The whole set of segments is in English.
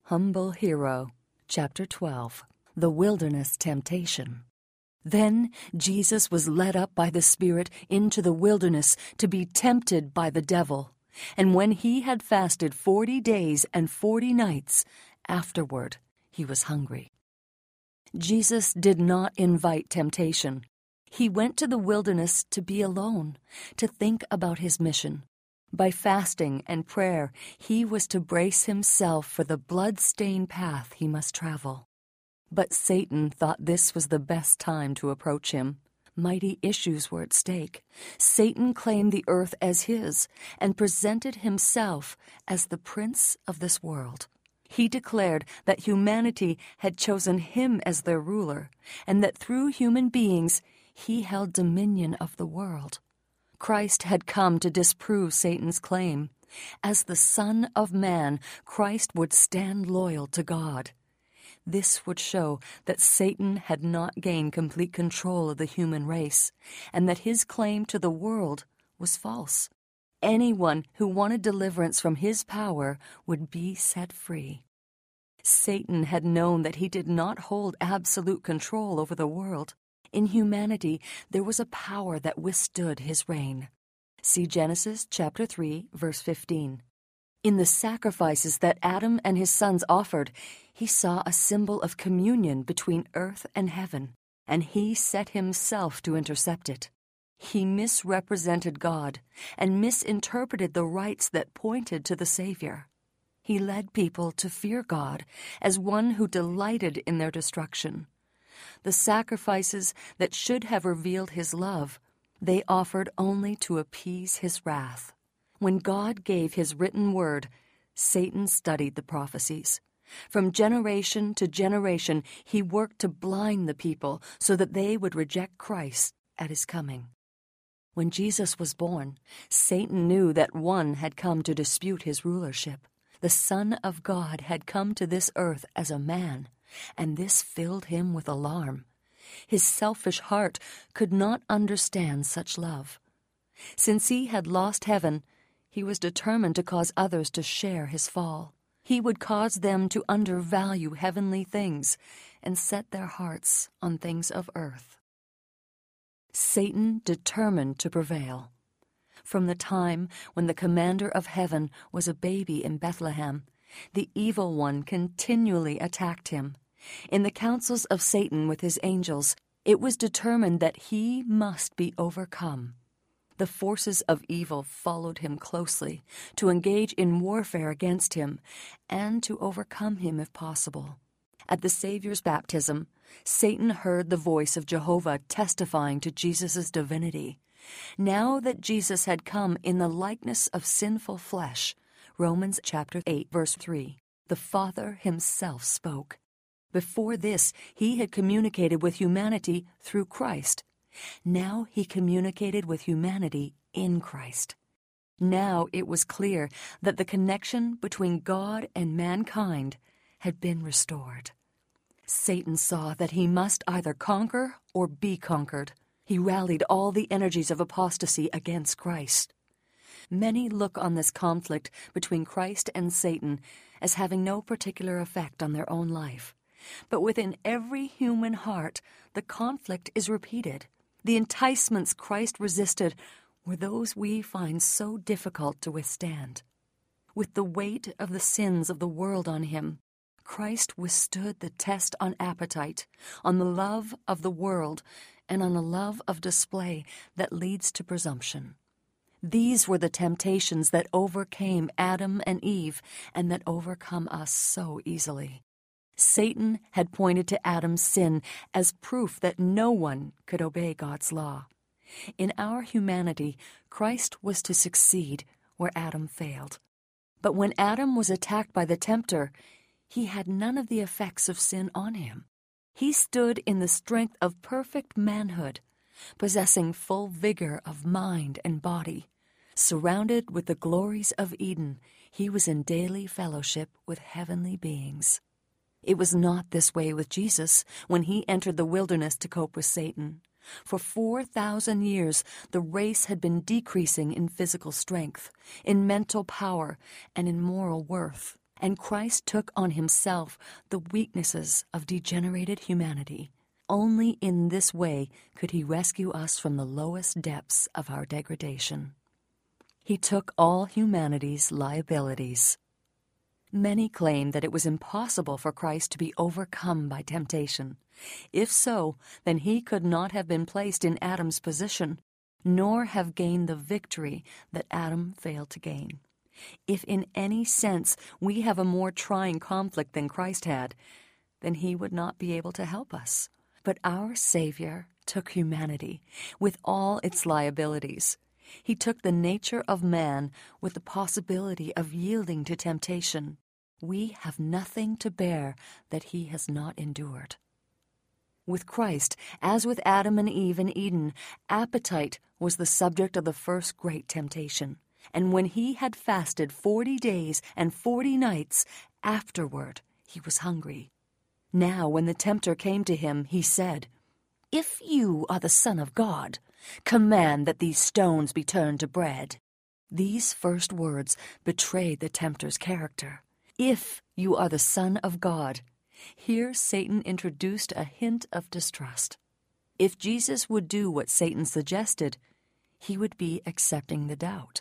Humble Hero, Chapter 12, The Wilderness Temptation. Then Jesus was led up by the Spirit into the wilderness to be tempted by the devil. And when he had fasted 40 days and 40 nights, afterward he was hungry. Jesus did not invite temptation. He went to the wilderness to be alone, to think about his mission. By fasting and prayer, he was to brace himself for the blood-stained path he must travel. But Satan thought this was the best time to approach him. Mighty issues were at stake. Satan claimed the earth as his and presented himself as the prince of this world. He declared that humanity had chosen him as their ruler, and that through human beings he held dominion of the world. Christ had come to disprove Satan's claim. As the Son of Man, Christ would stand loyal to God. This would show that Satan had not gained complete control of the human race, and that his claim to the world was false. Anyone who wanted deliverance from his power would be set free. Satan had known that he did not hold absolute control over the world. In humanity, there was a power that withstood his reign. See Genesis chapter 3, verse 15. In the sacrifices that Adam and his sons offered, he saw a symbol of communion between earth and heaven, and he set himself to intercept it. He misrepresented God and misinterpreted the rites that pointed to the Savior. He led people to fear God as one who delighted in their destruction. The sacrifices that should have revealed his love, they offered only to appease his wrath. When God gave his written word, Satan studied the prophecies. From generation to generation, he worked to blind the people so that they would reject Christ at his coming. When Jesus was born, Satan knew that one had come to dispute his rulership. The Son of God had come to this earth as a man, and this filled him with alarm. His selfish heart could not understand such love. Since he had lost heaven, he was determined to cause others to share his fall. He would cause them to undervalue heavenly things and set their hearts on things of earth. Satan determined to prevail. From the time when the commander of heaven was a baby in Bethlehem, the evil one continually attacked him. In the councils of Satan with his angels, it was determined that he must be overcome. The forces of evil followed him closely to engage in warfare against him and to overcome him if possible. At the Savior's baptism, Satan heard the voice of Jehovah testifying to Jesus' divinity. Now that Jesus had come in the likeness of sinful flesh, Romans chapter 8, verse 3, the Father himself spoke. Before this, he had communicated with humanity through Christ. Now he communicated with humanity in Christ. Now it was clear that the connection between God and mankind had been restored. Satan saw that he must either conquer or be conquered. He rallied all the energies of apostasy against Christ. Many look on this conflict between Christ and Satan as having no particular effect on their own life. But within every human heart, the conflict is repeated. The enticements Christ resisted were those we find so difficult to withstand. With the weight of the sins of the world on him, Christ withstood the test on appetite, on the love of the world, and on a love of display that leads to presumption. These were the temptations that overcame Adam and Eve and that overcome us so easily. Satan had pointed to Adam's sin as proof that no one could obey God's law. In our humanity, Christ was to succeed where Adam failed. But when Adam was attacked by the tempter, he had none of the effects of sin on him. He stood in the strength of perfect manhood, possessing full vigor of mind and body. Surrounded with the glories of Eden, he was in daily fellowship with heavenly beings. It was not this way with Jesus when he entered the wilderness to cope with Satan. For 4,000 years, the race had been decreasing in physical strength, in mental power, and in moral worth. And Christ took on himself the weaknesses of degenerated humanity. Only in this way could he rescue us from the lowest depths of our degradation. He took all humanity's liabilities. Many claim that it was impossible for Christ to be overcome by temptation. If so, then he could not have been placed in Adam's position, nor have gained the victory that Adam failed to gain. If in any sense we have a more trying conflict than Christ had, then he would not be able to help us. But our Savior took humanity with all its liabilities. He took the nature of man with the possibility of yielding to temptation. We have nothing to bear that he has not endured. With Christ, as with Adam and Eve in Eden, appetite was the subject of the first great temptation. And when he had fasted 40 days and 40 nights, afterward he was hungry. Now when the tempter came to him, he said, "If you are the Son of God, command that these stones be turned to bread." These first words betrayed the tempter's character. If you are the Son of God. Here Satan introduced a hint of distrust. If Jesus would do what Satan suggested, he would be accepting the doubt.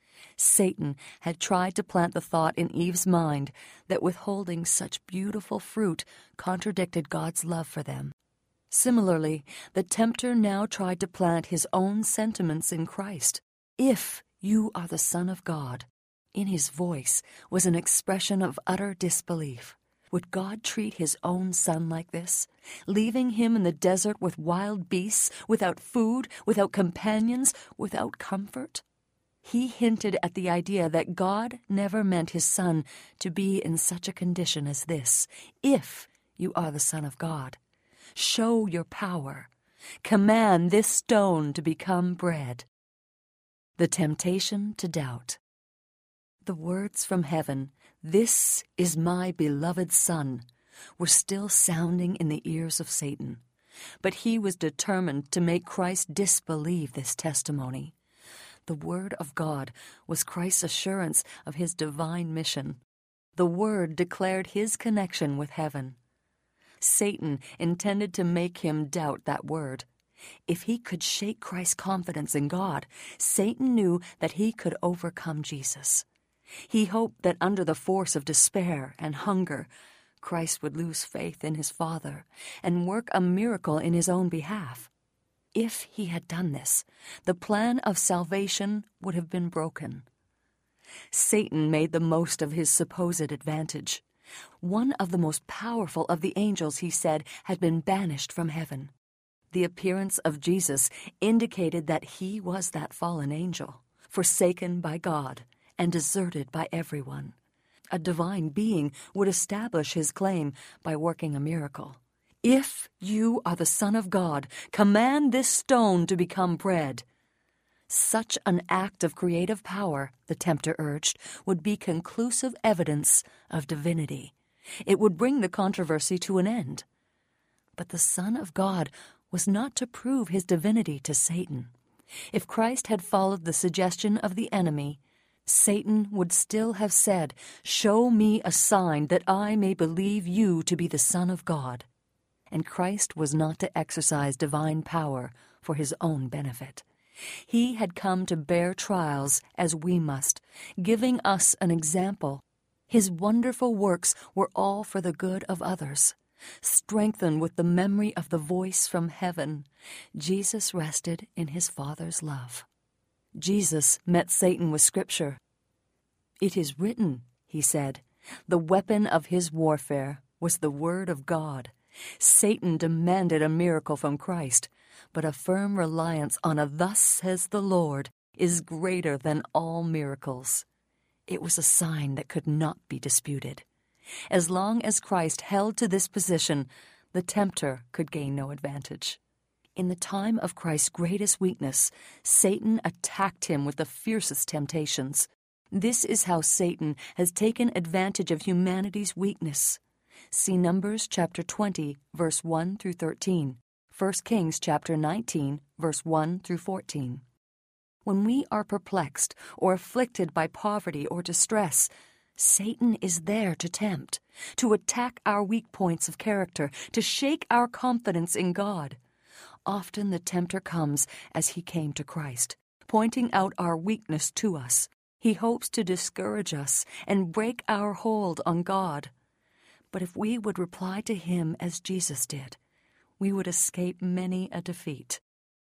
Satan had tried to plant the thought in Eve's mind that withholding such beautiful fruit contradicted God's love for them. Similarly, the tempter now tried to plant his own sentiments in Christ. If you are the Son of God. In his voice was an expression of utter disbelief. Would God treat his own son like this, leaving him in the desert with wild beasts, without food, without companions, without comfort? He hinted at the idea that God never meant his Son to be in such a condition as this. If you are the Son of God, show your power. Command this stone to become bread. The temptation to doubt. The words from heaven, "This is my beloved Son," were still sounding in the ears of Satan. But he was determined to make Christ disbelieve this testimony. The Word of God was Christ's assurance of his divine mission. The Word declared his connection with heaven. Satan intended to make him doubt that Word. If he could shake Christ's confidence in God, Satan knew that he could overcome Jesus. He hoped that under the force of despair and hunger, Christ would lose faith in his Father and work a miracle in his own behalf. If he had done this, the plan of salvation would have been broken. Satan made the most of his supposed advantage. One of the most powerful of the angels, he said, had been banished from heaven. The appearance of Jesus indicated that he was that fallen angel, forsaken by God and deserted by everyone. A divine being would establish his claim by working a miracle. If you are the Son of God, command this stone to become bread. Such an act of creative power, the tempter urged, would be conclusive evidence of divinity. It would bring the controversy to an end. But the Son of God was not to prove his divinity to Satan. If Christ had followed the suggestion of the enemy, Satan would still have said, "Show me a sign that I may believe you to be the Son of God." And Christ was not to exercise divine power for his own benefit. He had come to bear trials as we must, giving us an example. His wonderful works were all for the good of others. Strengthened with the memory of the voice from heaven, Jesus rested in his Father's love. Jesus met Satan with Scripture. "It is written," he said. The weapon of his warfare was the Word of God. Satan demanded a miracle from Christ, but a firm reliance on a "Thus says the Lord" is greater than all miracles. It was a sign that could not be disputed. As long as Christ held to this position, the tempter could gain no advantage. In the time of Christ's greatest weakness, Satan attacked him with the fiercest temptations. This is how Satan has taken advantage of humanity's weakness. See Numbers chapter 20, verse 1 through 13, 1 Kings chapter 19, verse 1 through 14. When we are perplexed or afflicted by poverty or distress, Satan is there to tempt, to attack our weak points of character, to shake our confidence in God. Often the tempter comes as he came to Christ, pointing out our weakness to us. He hopes to discourage us and break our hold on God. But if we would reply to him as Jesus did, we would escape many a defeat.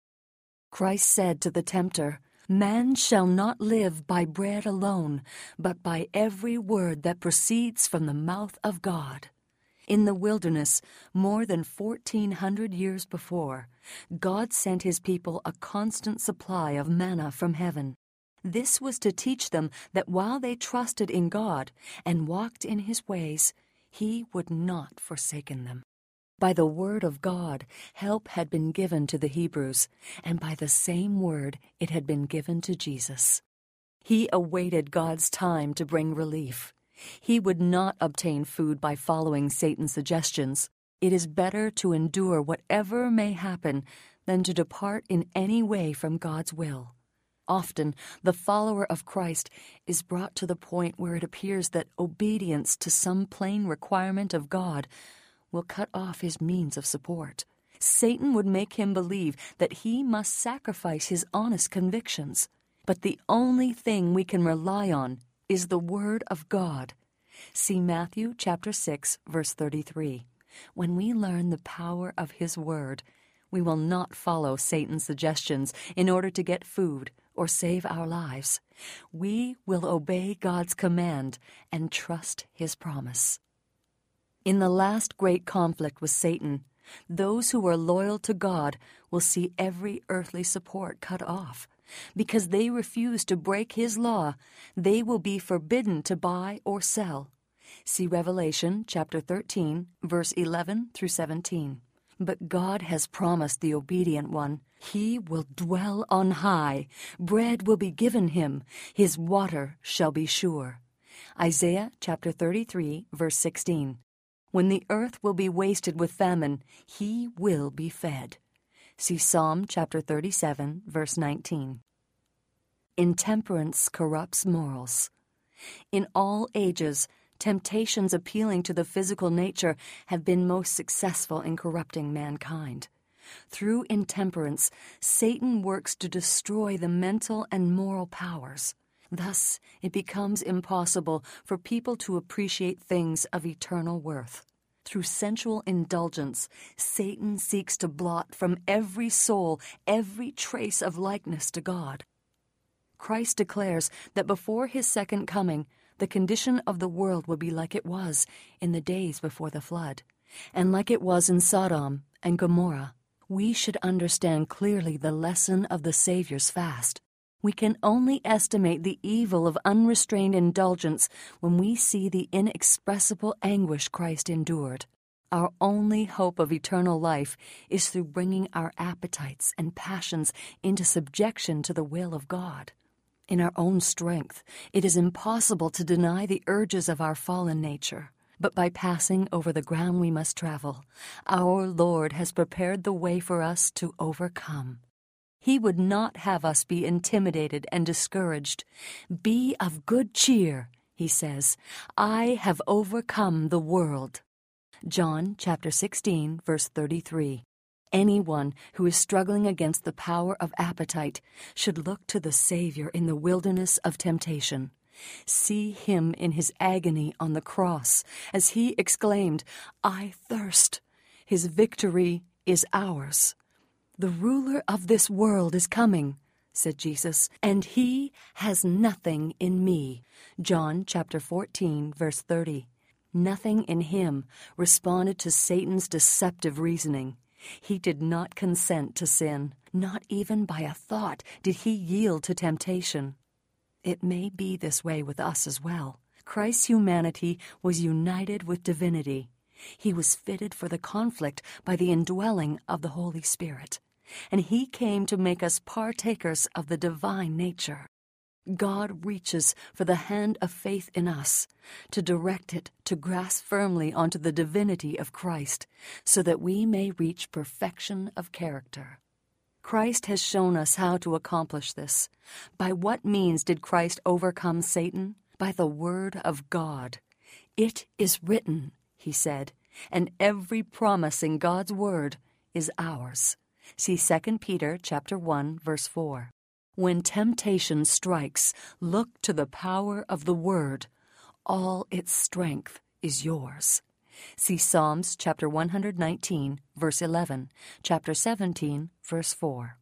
Christ said to the tempter, "Man shall not live by bread alone, but by every word that proceeds from the mouth of God." In the wilderness, more than 1,400 years before, God sent his people a constant supply of manna from heaven. This was to teach them that while they trusted in God and walked in his ways, he would not forsaken them. By the word of God, help had been given to the Hebrews, and by the same word it had been given to Jesus. He awaited God's time to bring relief. He would not obtain food by following Satan's suggestions. It is better to endure whatever may happen than to depart in any way from God's will. Often, the follower of Christ is brought to the point where it appears that obedience to some plain requirement of God will cut off his means of support. Satan would make him believe that he must sacrifice his honest convictions. But the only thing we can rely on is the Word of God. See Matthew chapter 6, verse 33. When we learn the power of his Word, we will not follow Satan's suggestions in order to get food or save our lives. We will obey God's command and trust his promise. In the last great conflict with Satan, those who are loyal to God will see every earthly support cut off. Because they refuse to break his law, they will be forbidden to buy or sell. See Revelation chapter 13, verse 11 through 17. But God has promised the obedient one, he will dwell on high, bread will be given him, his water shall be sure. Isaiah chapter 33, verse 16. When the earth will be wasted with famine, he will be fed. See Psalm chapter 37, verse 19. Intemperance corrupts morals. In all ages, temptations appealing to the physical nature have been most successful in corrupting mankind. Through intemperance, Satan works to destroy the mental and moral powers. Thus, it becomes impossible for people to appreciate things of eternal worth. Through sensual indulgence, Satan seeks to blot from every soul every trace of likeness to God. Christ declares that before his second coming, the condition of the world will be like it was in the days before the flood, and like it was in Sodom and Gomorrah. We should understand clearly the lesson of the Savior's fast. We can only estimate the evil of unrestrained indulgence when we see the inexpressible anguish Christ endured. Our only hope of eternal life is through bringing our appetites and passions into subjection to the will of God. In our own strength, it is impossible to deny the urges of our fallen nature. But by passing over the ground we must travel, our Lord has prepared the way for us to overcome. He would not have us be intimidated and discouraged. Be of good cheer, he says. I have overcome the world. John chapter 16, verse 33. Anyone who is struggling against the power of appetite should look to the Savior in the wilderness of temptation. See him in his agony on the cross as he exclaimed, I thirst. His victory is ours. The ruler of this world is coming, said Jesus, and he has nothing in me. John chapter 14, verse 30. Nothing in him responded to Satan's deceptive reasoning. He did not consent to sin. Not even by a thought did he yield to temptation. It may be this way with us as well. Christ's humanity was united with divinity. He was fitted for the conflict by the indwelling of the Holy Spirit, and he came to make us partakers of the divine nature. God reaches for the hand of faith in us, to direct it to grasp firmly onto the divinity of Christ, so that we may reach perfection of character. Christ has shown us how to accomplish this. By what means did Christ overcome Satan? by the word of God. It is written, he said, and every promise in God's word is ours. See 2 Peter chapter 1, verse 4. When temptation strikes, look to the power of the word. All its strength is yours. See Psalms chapter 119, verse 11, chapter 17, verse 4.